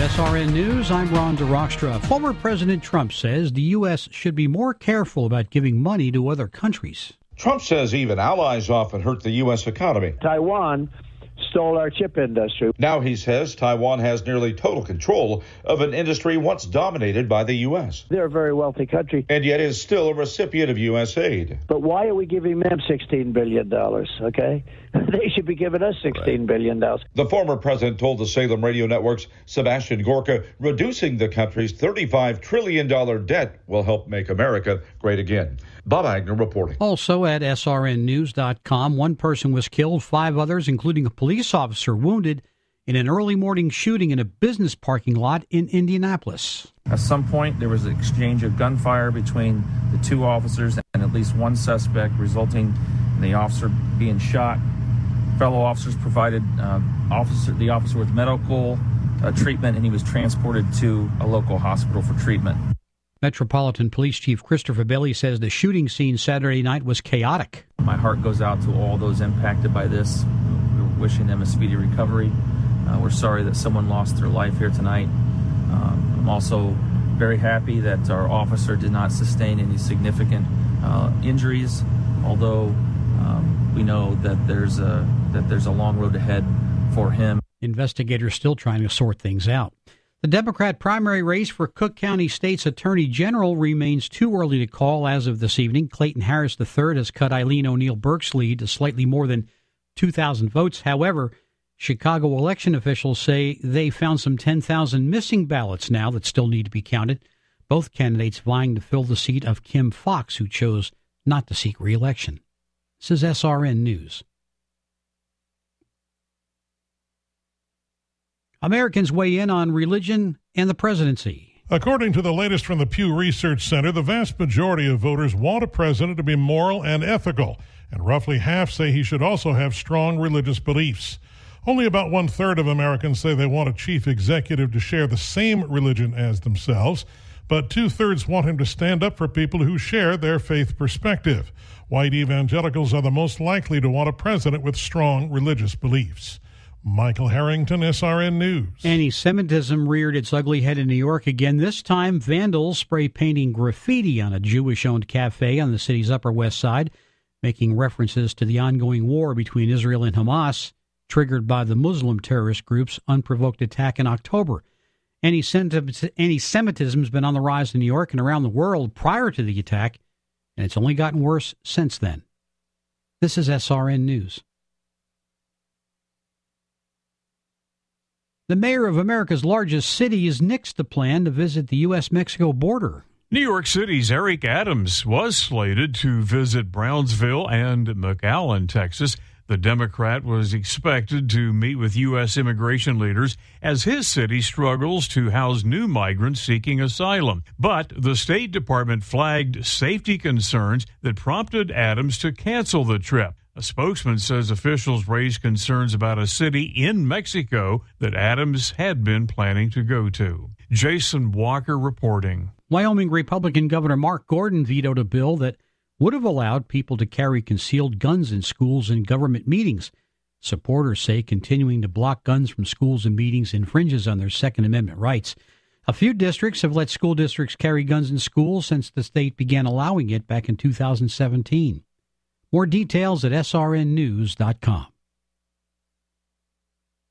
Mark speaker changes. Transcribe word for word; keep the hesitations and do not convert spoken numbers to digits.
Speaker 1: S R N News, I'm Ron DeRockstra. Former President Trump says the U S should be more careful about giving money to other countries.
Speaker 2: Trump says even allies often hurt the U S economy.
Speaker 3: Taiwan stole our chip industry.
Speaker 2: Now he says Taiwan has nearly total control of an industry once dominated by the U S.
Speaker 3: They're a very wealthy country.
Speaker 2: And yet is still a recipient of U S aid.
Speaker 3: But why are we giving them sixteen billion dollars, okay? They should be giving us sixteen billion dollars.
Speaker 2: The former president told the Salem Radio Network's Sebastian Gorka reducing the country's thirty-five trillion dollars debt will help make America great again. Bob Agner reporting.
Speaker 1: Also at S R N news dot com, one person was killed, five others, including a police officer, wounded in an early morning shooting in a business parking lot in Indianapolis.
Speaker 4: At some point, there was an exchange of gunfire between the two officers and at least one suspect, resulting in the officer being shot. Fellow officers provided uh, officer the officer with medical uh, treatment, and he was transported to a local hospital for treatment.
Speaker 1: Metropolitan Police Chief Christopher Bailey says the shooting scene Saturday night was chaotic.
Speaker 4: My heart goes out to all those impacted by this. We're wishing them a speedy recovery. Uh, we're sorry that someone lost their life here tonight. Um, I'm also very happy that our officer did not sustain any significant uh, injuries, although um, we know that there's a that there's a long road ahead for him.
Speaker 1: Investigators still trying to sort things out. The Democrat primary race for Cook County State's Attorney General remains too early to call as of this evening. Clayton Harris the third has cut Eileen O'Neill Burke's lead to slightly more than two thousand votes. However, Chicago election officials say they found some ten thousand missing ballots now that still need to be counted. Both candidates vying to fill the seat of Kim Foxx, who chose not to seek re-election. This is S R N News. Americans weigh in on religion and the presidency.
Speaker 5: According to the latest from the Pew Research Center, the vast majority of voters want a president to be moral and ethical, and roughly half say he should also have strong religious beliefs. Only about one-third of Americans say they want a chief executive to share the same religion as themselves, but two-thirds want him to stand up for people who share their faith perspective. White evangelicals are the most likely to want a president with strong religious beliefs. Michael Harrington, S R N News.
Speaker 1: Anti-Semitism reared its ugly head in New York again, this time vandals spray painting graffiti on a Jewish-owned cafe on the city's Upper West Side, making references to the ongoing war between Israel and Hamas, triggered by the Muslim terrorist group's unprovoked attack in October. Anti-Semitism has been on the rise in New York and around the world prior to the attack, and it's only gotten worse since then. This is S R N News. The mayor of America's largest city has nixed the plan to visit the U S Mexico border.
Speaker 6: New York City's Eric Adams was slated to visit Brownsville and McAllen, Texas. The Democrat was expected to meet with U S immigration leaders as his city struggles to house new migrants seeking asylum. But the State Department flagged safety concerns that prompted Adams to cancel the trip. A spokesman says officials raised concerns about a city in Mexico that Adams had been planning to go to. Jason Walker reporting.
Speaker 1: Wyoming Republican Governor Mark Gordon vetoed a bill that would have allowed people to carry concealed guns in schools and government meetings. Supporters say continuing to block guns from schools and meetings infringes on their Second Amendment rights. A few districts have let school districts carry guns in schools since the state began allowing it back in two thousand seventeen. More details at S R N news dot com.